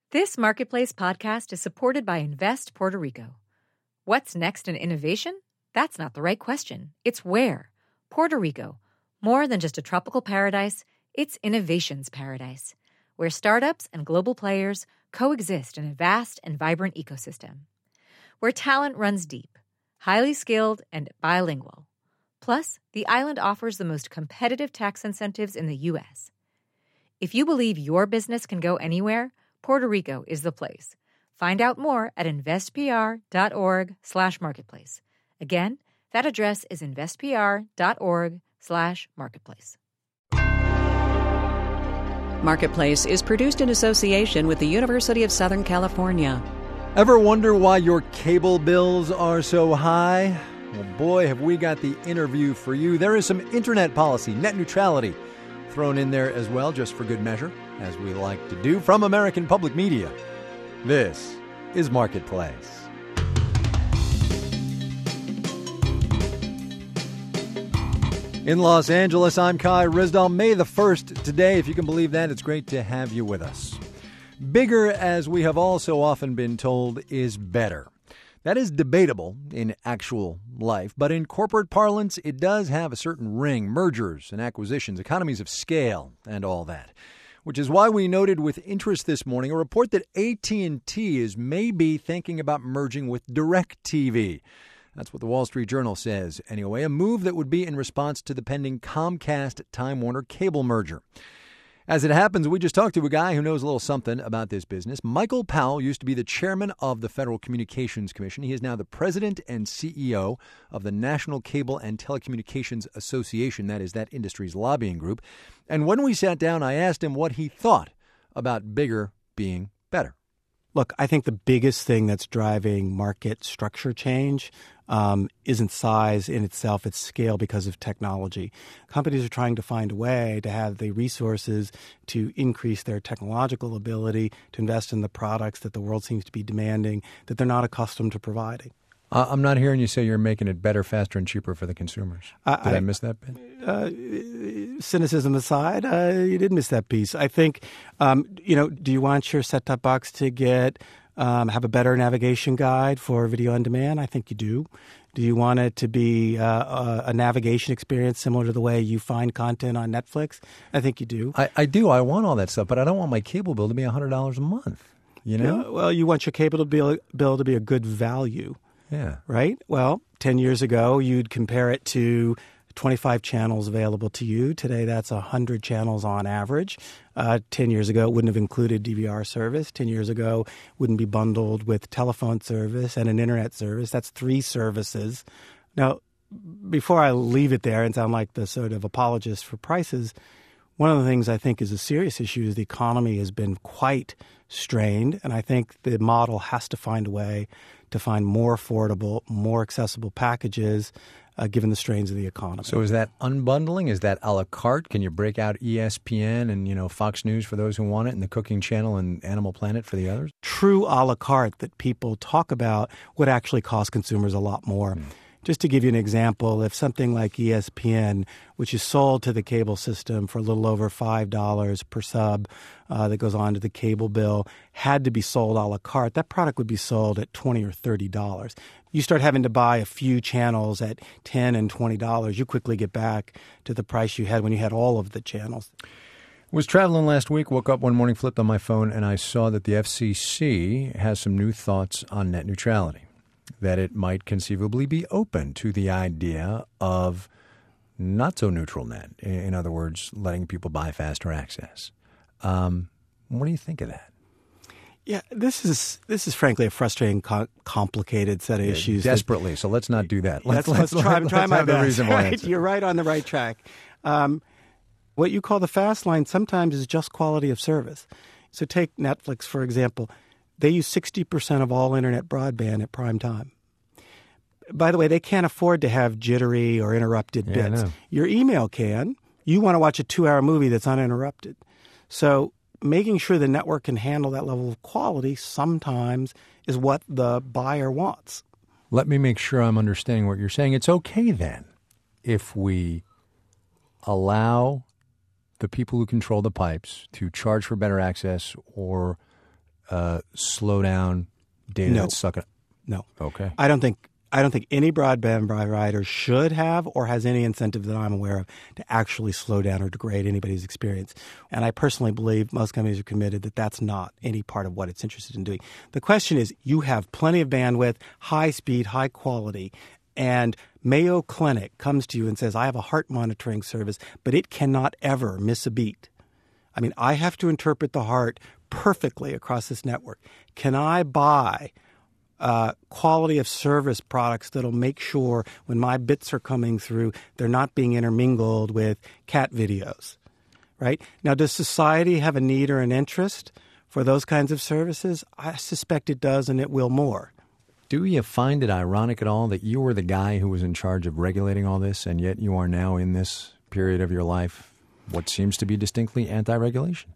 This Marketplace podcast is supported by Invest Puerto Rico. What's next in innovation? That's not the right question. It's where. Puerto Rico. More than just a tropical paradise, it's innovation's paradise, where startups and global players coexist in a vast and vibrant ecosystem. Where talent runs deep, highly skilled, and bilingual. Plus, the island offers the most competitive tax incentives in the U.S. If you believe your business can go anywhere, Puerto Rico is the place. Find out more at investpr.org/marketplace. Again, that address is investpr.org/marketplace. Marketplace is produced in association with the University of Southern California. Ever wonder why your cable bills are so high? Well, boy, have we got the interview for you. There is some internet policy, net neutrality, thrown in there as well, just for good measure, as we like to do, from American Public Media. This is Marketplace. In Los Angeles, I'm Kai Ryssdal. May the 1st today, if you can believe that. It's great to have you with us. Bigger, as we have all so often been told, is better. That is debatable in actual life, but in corporate parlance, it does have a certain ring. Mergers and acquisitions, economies of scale, and all that. Which is why we noted with interest this morning a report that AT&T is maybe thinking about merging with DirecTV. That's what the Wall Street Journal says. Anyway, a move that would be in response to the pending Comcast-Time Warner cable merger. As it happens, we just talked to a guy who knows a little something about this business. Michael Powell used to be the chairman of the Federal Communications Commission. He is now the president and CEO of the National Cable and Telecommunications Association. That is that industry's lobbying group. And when we sat down, I asked him what he thought about bigger being better. Look, I think the biggest thing that's driving market structure change isn't size in itself, it's scale because of technology. Companies are trying to find a way to have the resources to increase their technological ability, to invest in the products that the world seems to be demanding that they're not accustomed to providing. I'm not hearing you say you're making it better, faster, and cheaper for the consumers. Did I miss that bit? Cynicism aside, you did miss that piece. I think, do you want your set-top box to have a better navigation guide for video on demand? I think you do. Do you want it to be a navigation experience similar to the way you find content on Netflix? I think you do. I do. I want all that stuff, but I don't want my cable bill to be $100 a month. You know? Yeah, well, you want your cable bill to be a good value. Yeah. Right? Well, 10 years ago, you'd compare it to 25 channels available to you. Today, that's 100 channels on average. 10 years ago, it wouldn't have included DVR service. 10 years ago, it wouldn't be bundled with telephone service and an internet service. That's 3 services. Now, before I leave it there and sound like the sort of apologist for prices, one of the things I think is a serious issue is the economy has been quite strained, and I think the model has to find a way to find more affordable, more accessible packages given the strains of the economy. So is that unbundling? Is that a la carte? Can you break out ESPN and, Fox News for those who want it and the Cooking Channel and Animal Planet for the others? True a la carte that people talk about would actually cost consumers a lot more. Just to give you an example, if something like ESPN, which is sold to the cable system for a little over $5 per sub that goes on to the cable bill, had to be sold a la carte, that product would be sold at $20 or $30. You start having to buy a few channels at $10 and $20, you quickly get back to the price you had when you had all of the channels. Was traveling last week, woke up one morning, flipped on my phone, and I saw that the FCC has some new thoughts on net neutrality. That it might conceivably be open to the idea of not so neutral net. In other words, letting people buy faster access. What do you think of that? Yeah, this is frankly a frustrating, complicated set of issues. Desperately, so let's not do that. Let's try my best. Right? You're right on the right track. What you call the fast line sometimes is just quality of service. So take Netflix, for example. They use 60% of all internet broadband at prime time. By the way, they can't afford to have jittery or interrupted bits. Your email can. You want to watch a 2-hour movie that's uninterrupted. So making sure the network can handle that level of quality sometimes is what the buyer wants. Let me make sure I'm understanding what you're saying. It's okay then if we allow the people who control the pipes to charge for better access or slow down data No. that's sucking? No. Okay. I don't think any broadband provider should have or has any incentive that I'm aware of to actually slow down or degrade anybody's experience. And I personally believe most companies are committed that that's not any part of what it's interested in doing. The question is, you have plenty of bandwidth, high speed, high quality, and Mayo Clinic comes to you and says, I have a heart monitoring service, but it cannot ever miss a beat. I mean, I have to interpret the heart perfectly across this network. Can I buy quality of service products that'll make sure when my bits are coming through, they're not being intermingled with cat videos, right? Now, does society have a need or an interest for those kinds of services? I suspect it does, and it will more. Do you find it ironic at all that you were the guy who was in charge of regulating all this, and yet you are now in this period of your life what seems to be distinctly anti-regulation?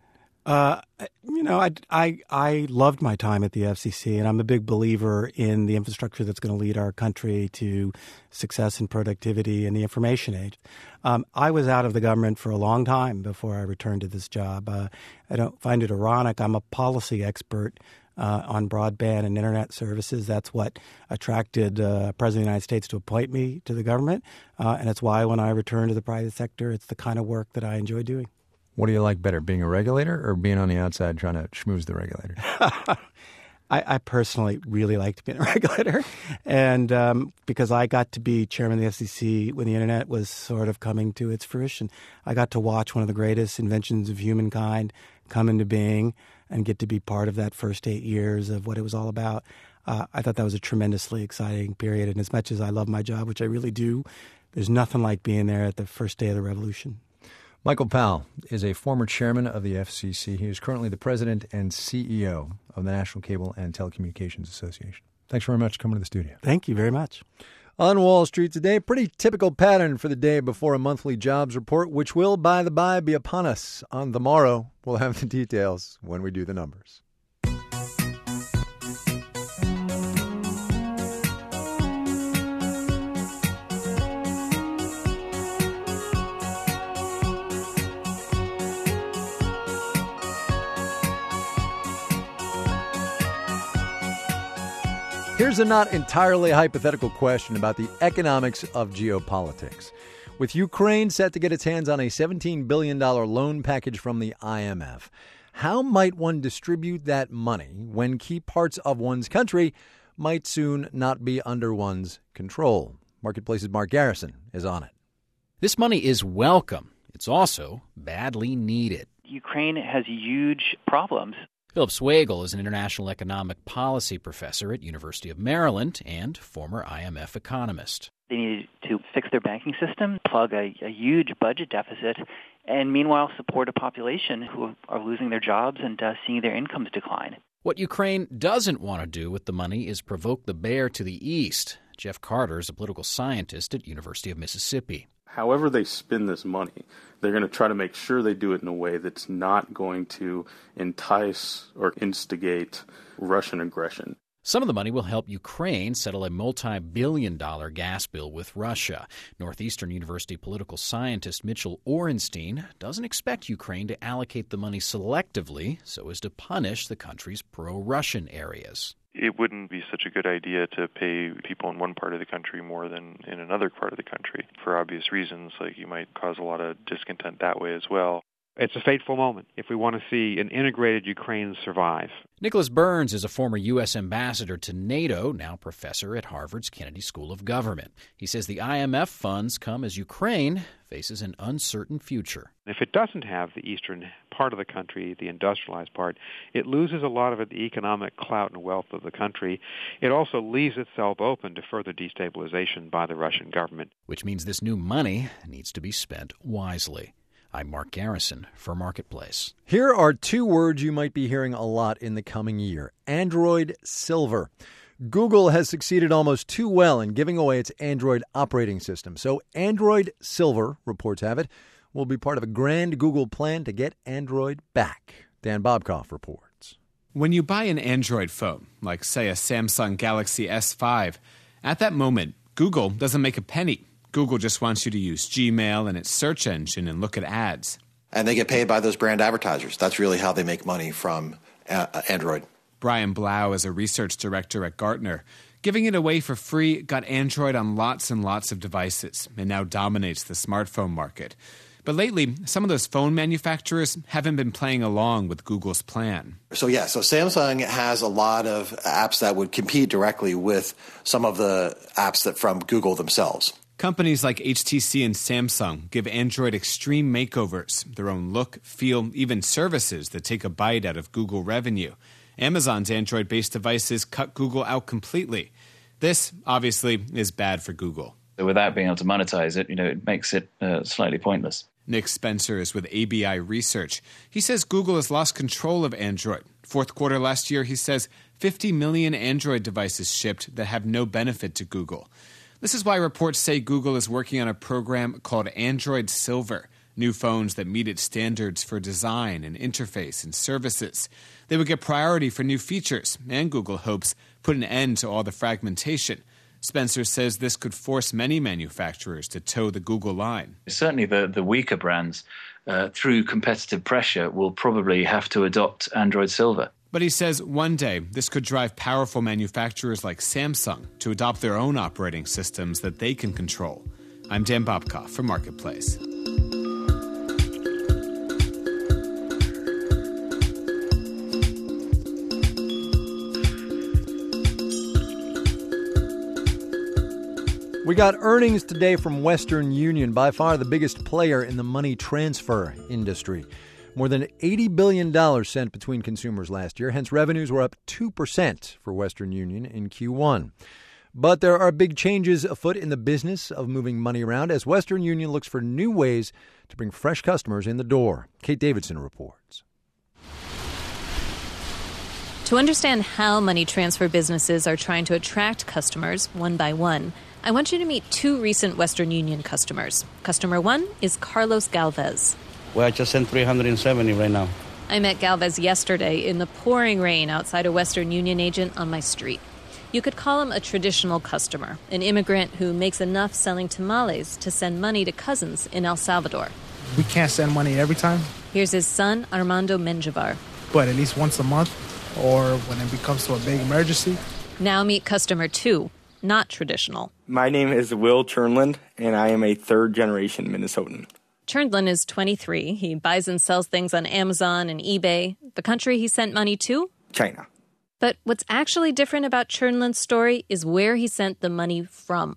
I loved my time at the FCC, and I'm a big believer in the infrastructure that's going to lead our country to success and productivity in the information age. I was out of the government for a long time before I returned to this job. I don't find it ironic. I'm a policy expert on broadband and internet services. That's what attracted President of the United States to appoint me to the government, and it's why when I return to the private sector, it's the kind of work that I enjoy doing. What do you like better, being a regulator or being on the outside trying to schmooze the regulator? I personally really liked being a regulator, and because I got to be chairman of the FCC when the internet was sort of coming to its fruition. I got to watch one of the greatest inventions of humankind come into being and get to be part of that first 8 years of what it was all about. I thought that was a tremendously exciting period, and as much as I love my job, which I really do, there's nothing like being there at the first day of the revolution. Michael Powell is a former chairman of the FCC. He is currently the president and CEO of the National Cable and Telecommunications Association. Thanks very much for coming to the studio. Thank you very much. On Wall Street today, pretty typical pattern for the day before a monthly jobs report, which will, by the by, be upon us on the morrow. We'll have the details when we do the numbers. Here's a not entirely hypothetical question about the economics of geopolitics. With Ukraine set to get its hands on a $17 billion loan package from the IMF, how might one distribute that money when key parts of one's country might soon not be under one's control? Marketplace's Mark Garrison is on it. This money is welcome. It's also badly needed. Ukraine has huge problems. Philip Swagel is an international economic policy professor at University of Maryland and former IMF economist. They need to fix their banking system, plug a huge budget deficit, and meanwhile support a population who are losing their jobs and seeing their incomes decline. What Ukraine doesn't want to do with the money is provoke the bear to the east. Jeff Carter is a political scientist at University of Mississippi. However they spend this money, they're going to try to make sure they do it in a way that's not going to entice or instigate Russian aggression. Some of the money will help Ukraine settle a multi-billion-dollar gas bill with Russia. Northeastern University political scientist Mitchell Orenstein doesn't expect Ukraine to allocate the money selectively so as to punish the country's pro-Russian areas. It wouldn't be such a good idea to pay people in one part of the country more than in another part of the country for obvious reasons, like you might cause a lot of discontent that way as well. It's a fateful moment if we want to see an integrated Ukraine survive. Nicholas Burns is a former U.S. ambassador to NATO, now professor at Harvard's Kennedy School of Government. He says the IMF funds come as Ukraine faces an uncertain future. If it doesn't have the eastern part of the country, the industrialized part, it loses a lot of the economic clout and wealth of the country. It also leaves itself open to further destabilization by the Russian government. Which means this new money needs to be spent wisely. I'm Mark Garrison for Marketplace. Here are two words you might be hearing a lot in the coming year. Android Silver. Google has succeeded almost too well in giving away its Android operating system. So Android Silver, reports have it, will be part of a grand Google plan to get Android back. Dan Bobkoff reports. When you buy an Android phone, like say a Samsung Galaxy S5, at that moment, Google doesn't make a penny. Google just wants you to use Gmail and its search engine and look at ads. And they get paid by those brand advertisers. That's really how they make money from Android. Brian Blau is a research director at Gartner. Giving it away for free got Android on lots and lots of devices and now dominates the smartphone market. But lately, some of those phone manufacturers haven't been playing along with Google's plan. So Samsung has a lot of apps that would compete directly with some of the apps that from Google themselves. Companies like HTC and Samsung give Android extreme makeovers, their own look, feel, even services that take a bite out of Google revenue. Amazon's Android-based devices cut Google out completely. This, obviously, is bad for Google. Without being able to monetize it, it makes it slightly pointless. Nick Spencer is with ABI Research. He says Google has lost control of Android. Fourth quarter last year, he says 50 million Android devices shipped that have no benefit to Google. This is why reports say Google is working on a program called Android Silver, new phones that meet its standards for design and interface and services. They would get priority for new features, and Google hopes put an end to all the fragmentation. Spencer says this could force many manufacturers to toe the Google line. Certainly the weaker brands, through competitive pressure, will probably have to adopt Android Silver. But he says one day this could drive powerful manufacturers like Samsung to adopt their own operating systems that they can control. I'm Dan Bobkoff for Marketplace. We got earnings today from Western Union, by far the biggest player in the money transfer industry. More than $80 billion sent between consumers last year, hence revenues were up 2% for Western Union in Q1. But there are big changes afoot in the business of moving money around as Western Union looks for new ways to bring fresh customers in the door. Kate Davidson reports. To understand how money transfer businesses are trying to attract customers one by one, I want you to meet two recent Western Union customers. Customer one is Carlos Galvez. Well, I just sent 370 right now. I met Galvez yesterday in the pouring rain outside a Western Union agent on my street. You could call him a traditional customer, an immigrant who makes enough selling tamales to send money to cousins in El Salvador. We can't send money every time. Here's his son, Armando Menjivar. But at least once a month, or when it becomes to a big emergency. Now meet customer two, not traditional. My name is Will Chernland, and I am a third-generation Minnesotan. Chernland is 23. He buys and sells things on Amazon and eBay. The country he sent money to? China. But what's actually different about Chernland's story is where he sent the money from.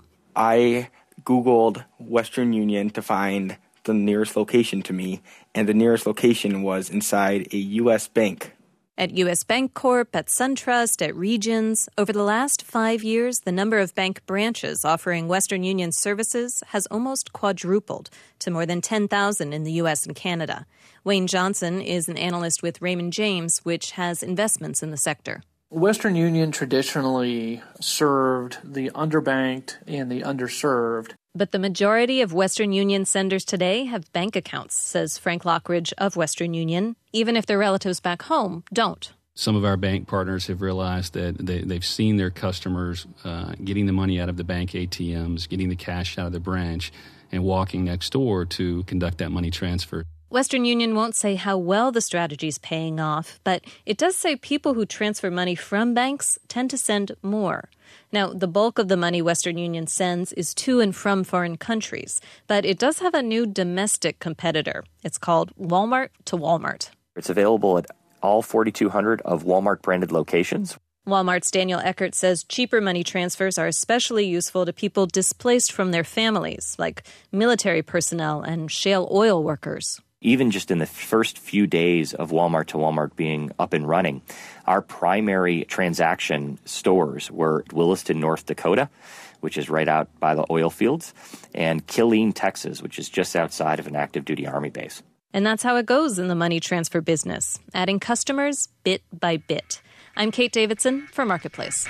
I Googled Western Union to find the nearest location to me, and the nearest location was inside a U.S. bank. At U.S. Bancorp, at SunTrust, at Regions, over the last 5 years, the number of bank branches offering Western Union services has almost quadrupled to more than 10,000 in the U.S. and Canada. Wayne Johnson is an analyst with Raymond James, which has investments in the sector. Western Union traditionally served the underbanked and the underserved. But the majority of Western Union senders today have bank accounts, says Frank Lockridge of Western Union, even if their relatives back home don't. Some of our bank partners have realized that they've seen their customers getting the money out of the bank ATMs, getting the cash out of the branch, and walking next door to conduct that money transfer. Western Union won't say how well the strategy's paying off, but it does say people who transfer money from banks tend to send more. Now, the bulk of the money Western Union sends is to and from foreign countries, but it does have a new domestic competitor. It's called Walmart to Walmart. It's available at all 4,200 of Walmart-branded locations. Walmart's Daniel Eckert says cheaper money transfers are especially useful to people displaced from their families, like military personnel and shale oil workers. Even just in the first few days of Walmart to Walmart being up and running, our primary transaction stores were Williston, North Dakota, which is right out by the oil fields, and Killeen, Texas, which is just outside of an active duty Army base. And that's how it goes in the money transfer business, adding customers bit by bit. I'm Kate Davidson for Marketplace.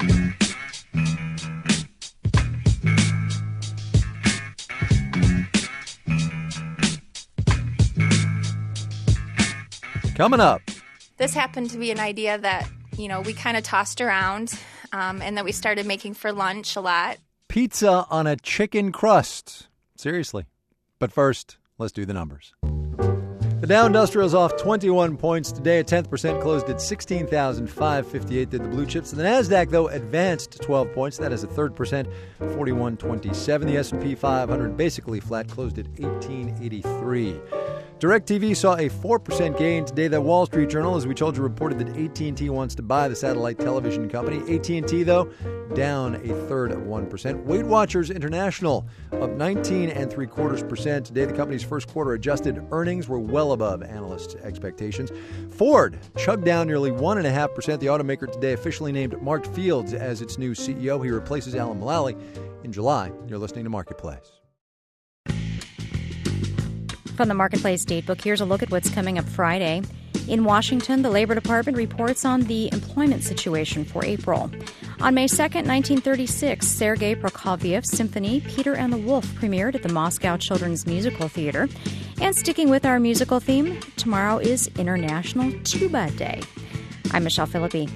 Coming up. This happened to be an idea that, we kind of tossed around and that we started making for lunch a lot. Pizza on a chicken crust. Seriously. But first, let's do the numbers. The Dow Industrial is off 21 points today. A 10% closed at 16,558 did the blue chips. The NASDAQ, though, advanced 12 points. That is a 3%, 41.27. The S&P 500 basically flat, closed at 1883. DirecTV saw a 4% gain today. The Wall Street Journal, as we told you, reported that AT&T wants to buy the satellite television company. AT&T, though, down a third of 1%. Weight Watchers International up 19.75%. Today, the company's first quarter adjusted earnings were well above analysts' expectations. Ford chugged down nearly 1.5%. The automaker today officially named Mark Fields as its new CEO. He replaces Alan Mulally in July. You're listening to Marketplace. From the Marketplace Datebook, here's a look at what's coming up Friday. In Washington, the Labor Department reports on the employment situation for April. On May 2nd, 1936, Sergei Prokofiev's symphony Peter and the Wolf premiered at the Moscow Children's Musical Theater. And sticking with our musical theme, tomorrow is International Tuba Day. I'm Michelle Philippi.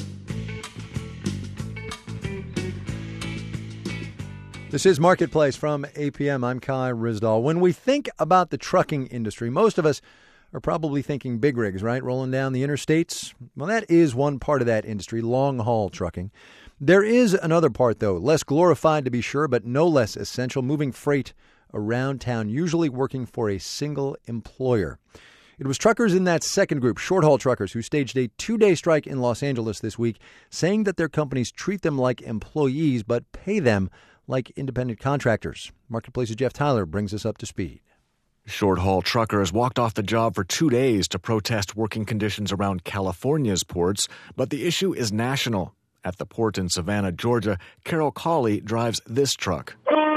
This is Marketplace from APM. I'm Kai Ryssdal. When we think about the trucking industry, most of us are probably thinking big rigs, right? Rolling down the interstates. Well, that is one part of that industry, long-haul trucking. There is another part, though, less glorified to be sure, but no less essential, moving freight around town, usually working for a single employer. It was truckers in that second group, short-haul truckers, who staged a 2-day strike in Los Angeles this week, saying that their companies treat them like employees but pay them like independent contractors. Marketplace's Jeff Tyler brings us up to speed. Short-haul truckers walked off the job for 2 days to protest working conditions around California's ports, but the issue is national. At the port in Savannah, Georgia, Carol Cawley drives this truck.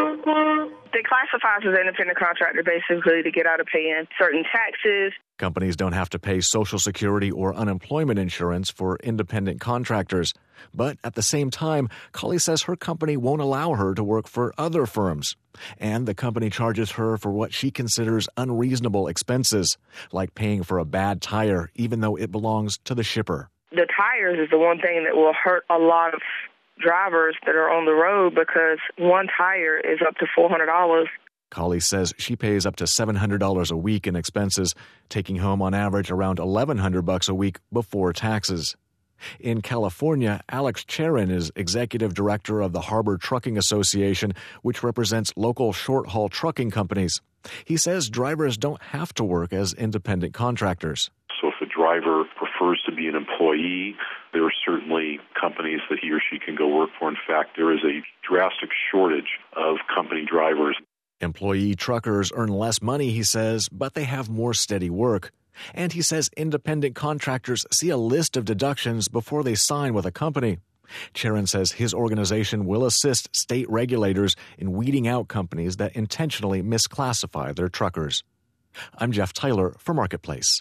They classify us as an independent contractor basically to get out of paying certain taxes. Companies don't have to pay Social Security or unemployment insurance for independent contractors. But at the same time, Cawley says her company won't allow her to work for other firms. And the company charges her for what she considers unreasonable expenses, like paying for a bad tire, even though it belongs to the shipper. The tires is the one thing that will hurt a lot of drivers that are on the road because one tire is up to $400. Cawley says she pays up to $700 a week in expenses, taking home on average around $1,100 a week before taxes. In California, Alex Charin is executive director of the Harbor Trucking Association, which represents local short-haul trucking companies. He says drivers don't have to work as independent contractors. So if a driver prefers to be an employee, there are certainly companies that he or she can go work for. In fact, there is a drastic shortage of company drivers. Employee truckers earn less money, he says, but they have more steady work. And he says independent contractors see a list of deductions before they sign with a company. Charin says his organization will assist state regulators in weeding out companies that intentionally misclassify their truckers. I'm Jeff Tyler for Marketplace.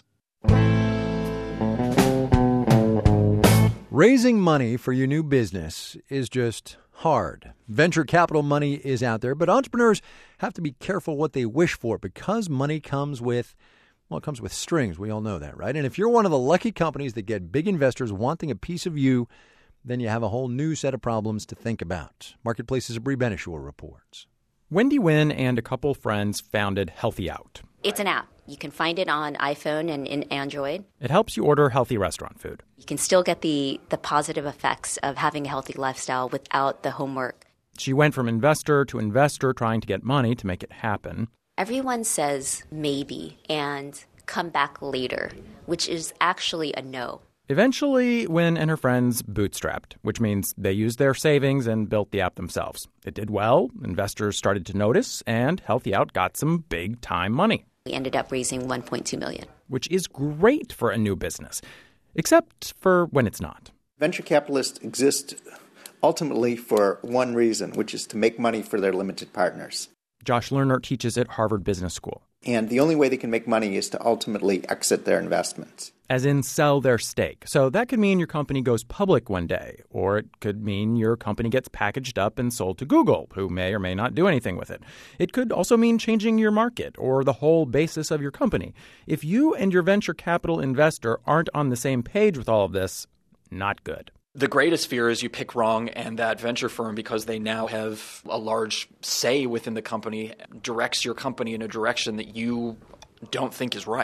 Raising money for your new business is just hard. Venture capital money is out there, but entrepreneurs have to be careful what they wish for because money comes with, well, it comes with strings. We all know that, right? And if you're one of the lucky companies that get big investors wanting a piece of you, then you have a whole new set of problems to think about. Marketplace's Brie Benishore reports. Wendy Wynn and a couple friends founded Healthy Out. It's an app. You can find it on iPhone and in Android. It helps you order healthy restaurant food. You can still get the positive effects of having a healthy lifestyle without the homework. She went from investor to investor trying to get money to make it happen. Everyone says maybe and come back later, which is actually a no. Eventually, Wynn and her friends bootstrapped, which means they used their savings and built the app themselves. It did well, investors started to notice, and Healthy Out got some big-time money. We ended up raising $1.2 million. Which is great for a new business, except for when it's not. Venture capitalists exist ultimately for one reason, which is to make money for their limited partners. Josh Lerner teaches at Harvard Business School. And the only way they can make money is to ultimately exit their investments. As in sell their stake. So that could mean your company goes public one day, or it could mean your company gets packaged up and sold to Google, who may or may not do anything with it. It could also mean changing your market or the whole basis of your company. If you and your venture capital investor aren't on the same page with all of this, not good. The greatest fear is you pick wrong and that venture firm, because they now have a large say within the company, directs your company in a direction that you don't think is right.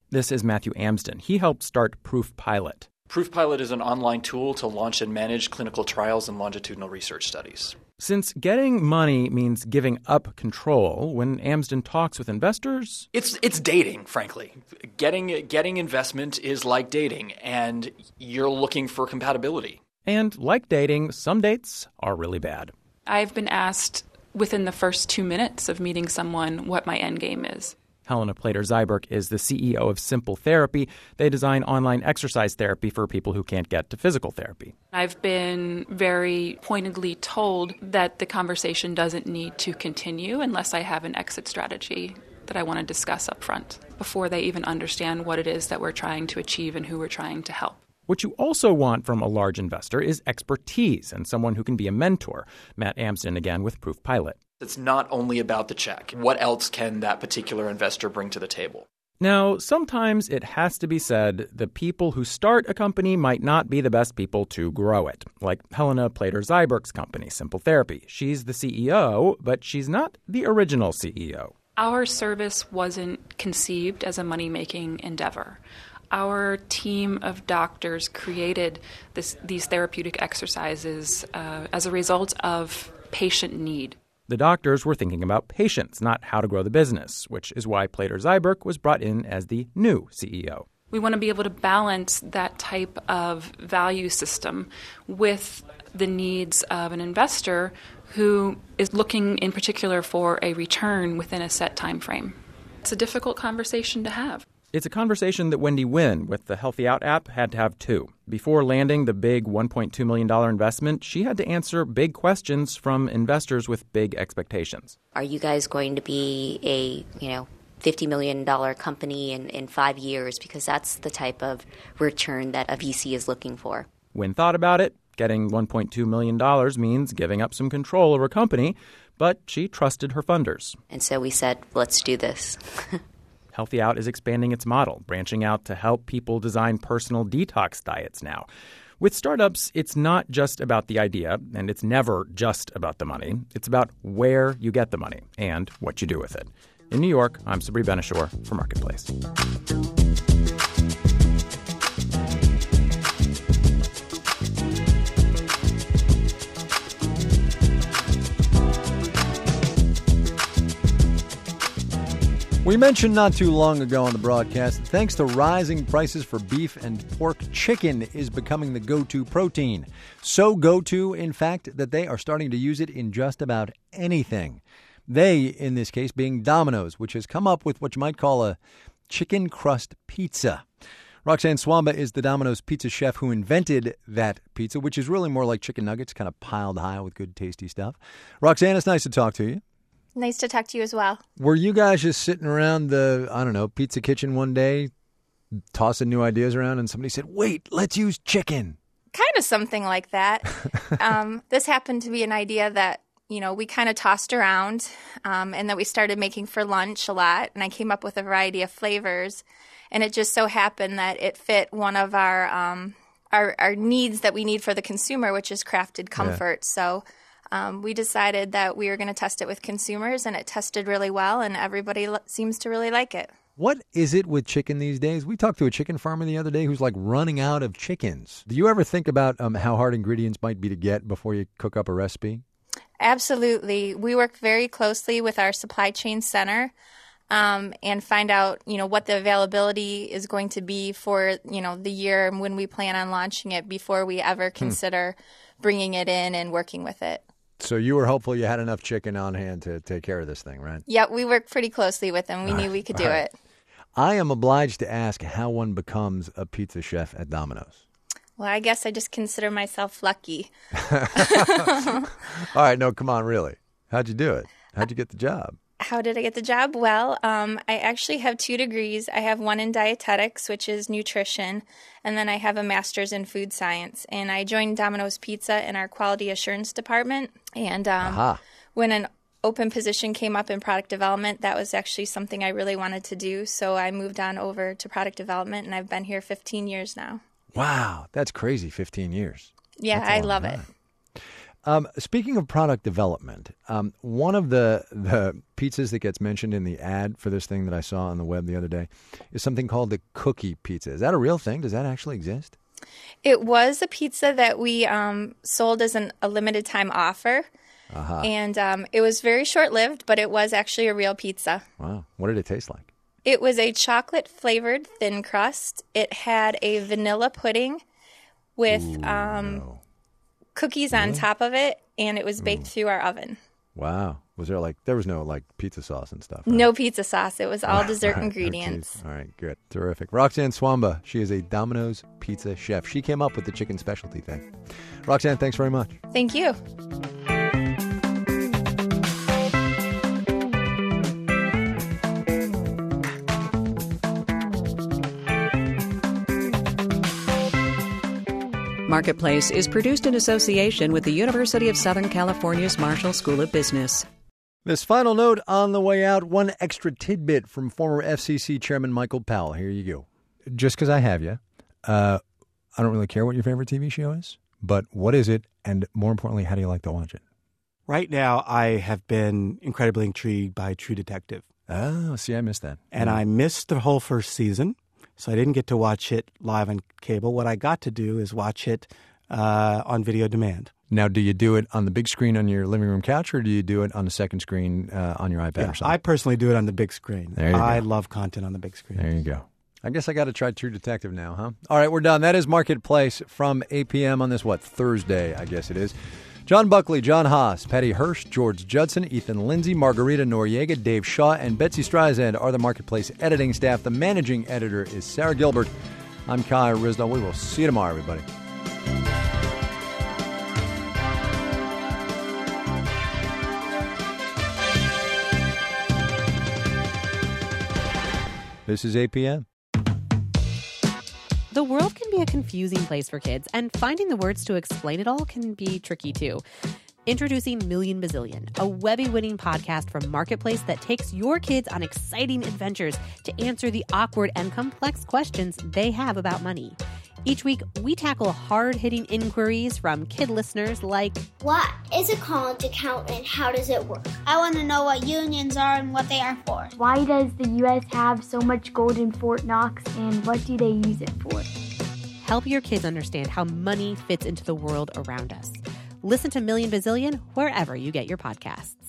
This is Matthew Amsden. He helped start Proof Pilot. Proof Pilot is an online tool to launch and manage clinical trials and longitudinal research studies. Since getting money means giving up control, when Amsden talks with investors... It's dating, frankly. Getting investment is like dating, and you're looking for compatibility. And like dating, some dates are really bad. I've been asked within the first 2 minutes of meeting someone what my end game is. Helena Plater-Zyberk is the CEO of Simple Therapy. They design online exercise therapy for people who can't get to physical therapy. I've been very pointedly told that the conversation doesn't need to continue unless I have an exit strategy that I want to discuss up front before they even understand what it is that we're trying to achieve and who we're trying to help. What you also want from a large investor is expertise and someone who can be a mentor. Matt Amsden again with Proof Pilot. It's not only about the check. What else can that particular investor bring to the table? Now, sometimes it has to be said the people who start a company might not be the best people to grow it. Like Helena Plater-Zyberk's company, Simple Therapy. She's the CEO, but she's not the original CEO. Our service wasn't conceived as a money-making endeavor. Our team of doctors created these therapeutic exercises as a result of patient need. The doctors were thinking about patients, not how to grow the business, which is why Plater-Zyberk was brought in as the new CEO. We want to be able to balance that type of value system with the needs of an investor who is looking in particular for a return within a set time frame. It's a difficult conversation to have. It's a conversation that Wendy Wynn with the Healthy Out app had to have too. Before landing the big $1.2 million investment, she had to answer big questions from investors with big expectations. Are you guys going to be a, $50 million company in 5 years? Because that's the type of return that a VC is looking for. Wynn thought about it. Getting $1.2 million means giving up some control over a company, but she trusted her funders. And so we said, let's do this. Healthy Out is expanding its model, branching out to help people design personal detox diets now. With startups, it's not just about the idea, and it's never just about the money. It's about where you get the money and what you do with it. In New York, I'm Sabri Benishore for Marketplace. We mentioned not too long ago on the broadcast, thanks to rising prices for beef and pork, chicken is becoming the go-to protein. So go-to, in fact, that they are starting to use it in just about anything. They, in this case, being Domino's, which has come up with what you might call a chicken crust pizza. Roxanne Swamba is the Domino's pizza chef who invented that pizza, which is really more like chicken nuggets, kind of piled high with good, tasty stuff. Roxanne, it's nice to talk to you. Nice to talk to you as well. Were you guys just sitting around the, pizza kitchen one day, tossing new ideas around, and somebody said, wait, let's use chicken? Kind of something like that. This happened to be an idea that, we kind of tossed around and that we started making for lunch a lot. And I came up with a variety of flavors. And it just so happened that it fit one of our needs that we need for the consumer, which is crafted comfort. Yeah. So we decided that we were going to test it with consumers, and it tested really well, and everybody seems to really like it. What is it with chicken these days? We talked to a chicken farmer the other day who's like running out of chickens. Do you ever think about how hard ingredients might be to get before you cook up a recipe? Absolutely. We work very closely with our supply chain center and find out, what the availability is going to be for, the year and when we plan on launching it before we ever consider bringing it in and working with it. So you were hopeful you had enough chicken on hand to take care of this thing, right? Yep, we worked pretty closely with them. We knew we could do it. I am obliged to ask how one becomes a pizza chef at Domino's. Well, I guess I just consider myself lucky. All right, no, come on, really. How'd you do it? How'd you get the job? How did I get the job? Well, I actually have 2 degrees. I have one in dietetics, which is nutrition, and then I have a master's in food science. And I joined Domino's Pizza in our quality assurance department. And when an open position came up in product development, that was actually something I really wanted to do. So I moved on over to product development, and I've been here 15 years now. Wow, that's crazy, 15 years. Yeah, I love it. Speaking of product development, one of the pizzas that gets mentioned in the ad for this thing that I saw on the web the other day is something called the cookie pizza. Is that a real thing? Does that actually exist? It was a pizza that we sold as a limited time offer. Uh-huh. And it was very short-lived, but it was actually a real pizza. Wow. What did it taste like? It was a chocolate-flavored thin crust. It had a vanilla pudding with cookies on top of it, and it was baked through our oven. Wow. There was no pizza sauce and stuff? Right? No pizza sauce. It was all dessert ingredients. All right, good. Terrific. Roxanne Swamba, she is a Domino's pizza chef. She came up with the chicken specialty thing. Roxanne, thanks very much. Thank you. Marketplace is produced in association with the University of Southern California's Marshall School of Business. This final note on the way out, one extra tidbit from former FCC Chairman Michael Powell. Here you go. Just because I have you, I don't really care what your favorite TV show is, but what is it? And more importantly, how do you like to watch it? Right now, I have been incredibly intrigued by True Detective. Oh, see, I missed that. And I missed the whole first season. So I didn't get to watch it live on cable. What I got to do is watch it on video demand. Now, do you do it on the big screen on your living room couch, or do you do it on the second screen on your iPad or something? I personally do it on the big screen. I love content on the big screen. There you go. I guess I got to try True Detective now, huh? All right, we're done. That is Marketplace from 8 p.m. on this, Thursday, I guess it is. John Buckley, John Haas, Patty Hirsch, George Judson, Ethan Lindsay, Margarita Noriega, Dave Shaw, and Betsy Streisand are the Marketplace editing staff. The managing editor is Sarah Gilbert. I'm Kai Risdall. We will see you tomorrow, everybody. This is 8 p.m. The world can be a confusing place for kids, and finding the words to explain it all can be tricky, too. Introducing Million Bazillion, a Webby-winning podcast from Marketplace that takes your kids on exciting adventures to answer the awkward and complex questions they have about money. Each week, we tackle hard-hitting inquiries from kid listeners like, what is a college account and how does it work? I want to know what unions are and what they are for. Why does the U.S. have so much gold in Fort Knox, and what do they use it for? Help your kids understand how money fits into the world around us. Listen to Million Bazillion wherever you get your podcasts.